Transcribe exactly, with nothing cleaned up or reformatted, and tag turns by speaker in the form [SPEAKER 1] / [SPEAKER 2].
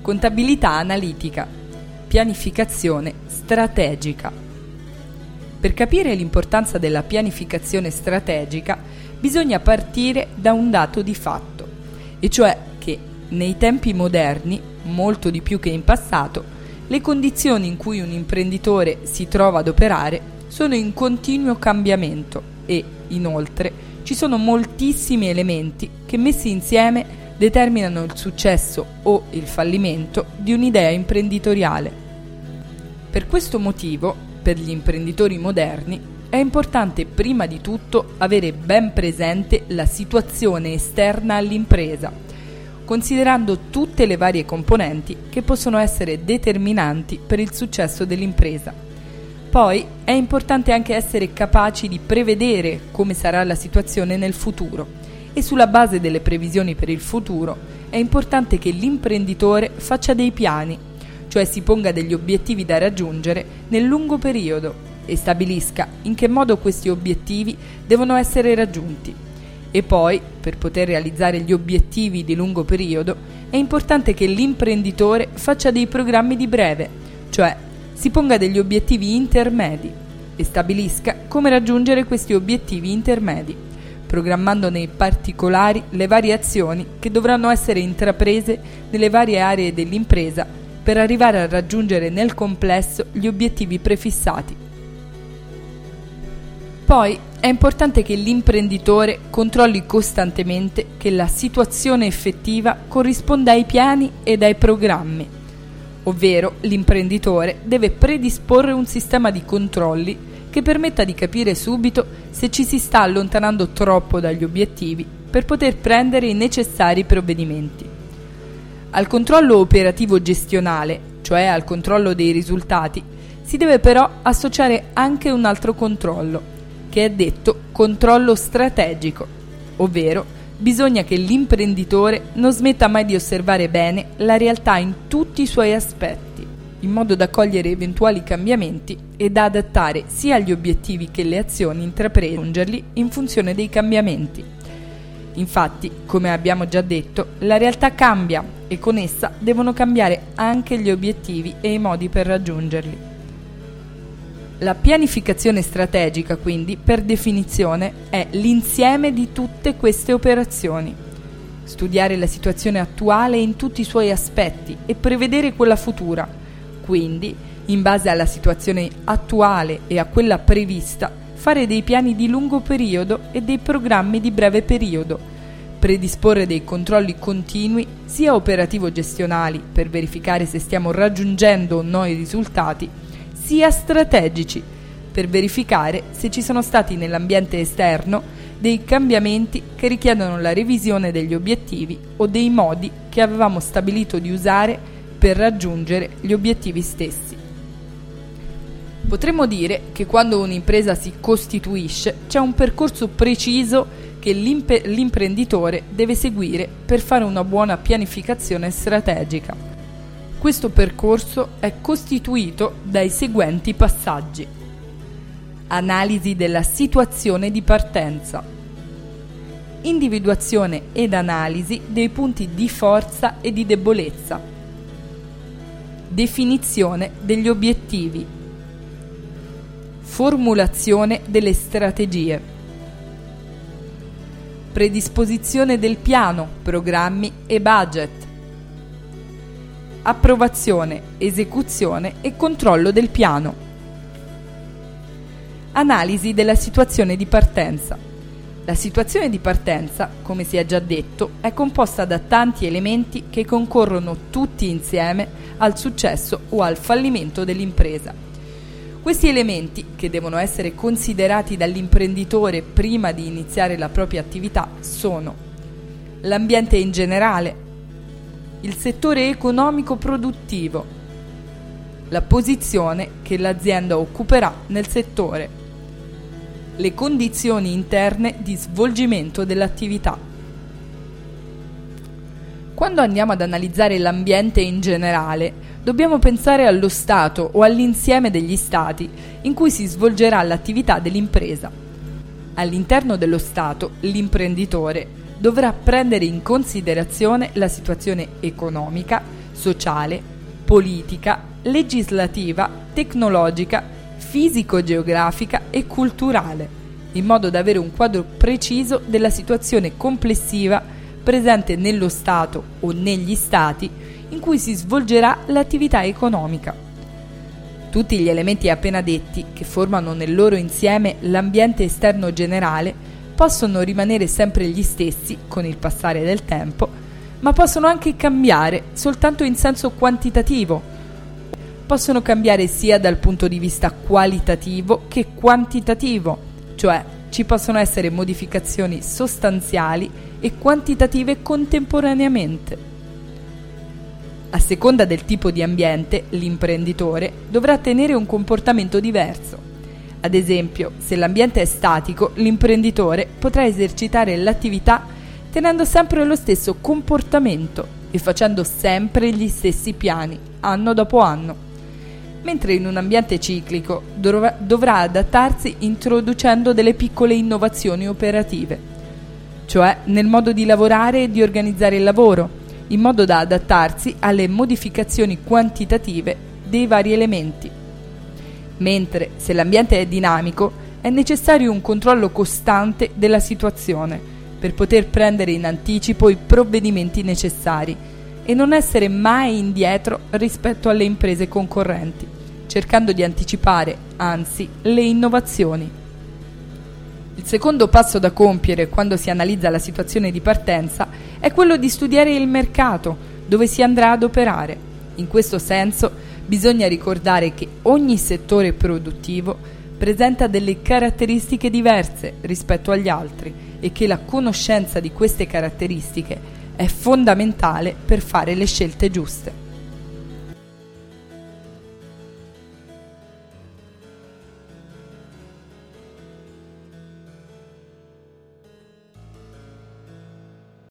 [SPEAKER 1] contabilità analitica, pianificazione strategica. Per capire l'importanza della pianificazione strategica bisogna partire da un dato di fatto, e cioè che nei tempi moderni, molto di più che in passato, le condizioni in cui un imprenditore si trova ad operare sono in continuo cambiamento e, inoltre, ci sono moltissimi elementi che messi insieme determinano il successo o il fallimento di un'idea imprenditoriale. Per questo motivo, per gli imprenditori moderni, è importante prima di tutto avere ben presente la situazione esterna all'impresa, considerando tutte le varie componenti che possono essere determinanti per il successo dell'impresa. Poi è importante anche essere capaci di prevedere come sarà la situazione nel futuro e sulla base delle previsioni per il futuro è importante che l'imprenditore faccia dei piani, cioè si ponga degli obiettivi da raggiungere nel lungo periodo e stabilisca in che modo questi obiettivi devono essere raggiunti. E poi, per poter realizzare gli obiettivi di lungo periodo, è importante che l'imprenditore faccia dei programmi di breve, cioè si ponga degli obiettivi intermedi e stabilisca come raggiungere questi obiettivi intermedi, programmando nei particolari le varie azioni che dovranno essere intraprese nelle varie aree dell'impresa per arrivare a raggiungere nel complesso gli obiettivi prefissati. Poi è importante che l'imprenditore controlli costantemente che la situazione effettiva corrisponda ai piani ed ai programmi, ovvero l'imprenditore deve predisporre un sistema di controlli che permetta di capire subito se ci si sta allontanando troppo dagli obiettivi per poter prendere i necessari provvedimenti. Al controllo operativo gestionale, cioè al controllo dei risultati, si deve però associare anche un altro controllo, che è detto controllo strategico, ovvero bisogna che l'imprenditore non smetta mai di osservare bene la realtà in tutti i suoi aspetti, in modo da cogliere eventuali cambiamenti e da adattare sia gli obiettivi che le azioni intraprese raggiungerli in funzione dei cambiamenti. Infatti, come abbiamo già detto, la realtà cambia e con essa devono cambiare anche gli obiettivi e i modi per raggiungerli. La pianificazione strategica, quindi, per definizione, è l'insieme di tutte queste operazioni. Studiare la situazione attuale in tutti i suoi aspetti e prevedere quella futura. Quindi, in base alla situazione attuale e a quella prevista, fare dei piani di lungo periodo e dei programmi di breve periodo. Predisporre dei controlli continui, sia operativo-gestionali, per verificare se stiamo raggiungendo o no i risultati, sia strategici, per verificare se ci sono stati nell'ambiente esterno dei cambiamenti che richiedono la revisione degli obiettivi o dei modi che avevamo stabilito di usare per raggiungere gli obiettivi stessi. Potremmo dire che quando un'impresa si costituisce c'è un percorso preciso che l'impe- l'imprenditore deve seguire per fare una buona pianificazione strategica. Questo percorso è costituito dai seguenti passaggi. Analisi della situazione di partenza. Individuazione ed analisi dei punti di forza e di debolezza. Definizione degli obiettivi. Formulazione delle strategie. Predisposizione del piano, programmi e budget. Approvazione, esecuzione e controllo del piano. Analisi della situazione di partenza. La situazione di partenza, come si è già detto, è composta da tanti elementi che concorrono tutti insieme al successo o al fallimento dell'impresa. Questi elementi, che devono essere considerati dall'imprenditore prima di iniziare la propria attività, sono l'ambiente in generale, il settore economico produttivo, la posizione che l'azienda occuperà nel settore, le condizioni interne di svolgimento dell'attività. Quando andiamo ad analizzare l'ambiente in generale, dobbiamo pensare allo stato o all'insieme degli stati in cui si svolgerà l'attività dell'impresa. All'interno dello stato, l'imprenditore dovrà prendere in considerazione la situazione economica, sociale, politica, legislativa, tecnologica, fisico-geografica e culturale, in modo da avere un quadro preciso della situazione complessiva presente nello Stato o negli Stati in cui si svolgerà l'attività economica. Tutti gli elementi appena detti, che formano nel loro insieme l'ambiente esterno generale, possono rimanere sempre gli stessi con il passare del tempo, ma possono anche cambiare soltanto in senso quantitativo. Possono cambiare sia dal punto di vista qualitativo che quantitativo, cioè ci possono essere modificazioni sostanziali e quantitative contemporaneamente. A seconda del tipo di ambiente, l'imprenditore dovrà tenere un comportamento diverso. Ad esempio, se l'ambiente è statico, l'imprenditore potrà esercitare l'attività tenendo sempre lo stesso comportamento e facendo sempre gli stessi piani, anno dopo anno. Mentre in un ambiente ciclico dovrà, dovrà adattarsi introducendo delle piccole innovazioni operative, cioè nel modo di lavorare e di organizzare il lavoro, in modo da adattarsi alle modificazioni quantitative dei vari elementi. Mentre se l'ambiente è dinamico, è necessario un controllo costante della situazione per poter prendere in anticipo i provvedimenti necessari e non essere mai indietro rispetto alle imprese concorrenti, cercando di anticipare, anzi, le innovazioni. Il secondo passo da compiere quando si analizza la situazione di partenza è quello di studiare il mercato dove si andrà ad operare. In questo senso bisogna ricordare che ogni settore produttivo presenta delle caratteristiche diverse rispetto agli altri e che la conoscenza di queste caratteristiche è fondamentale per fare le scelte giuste.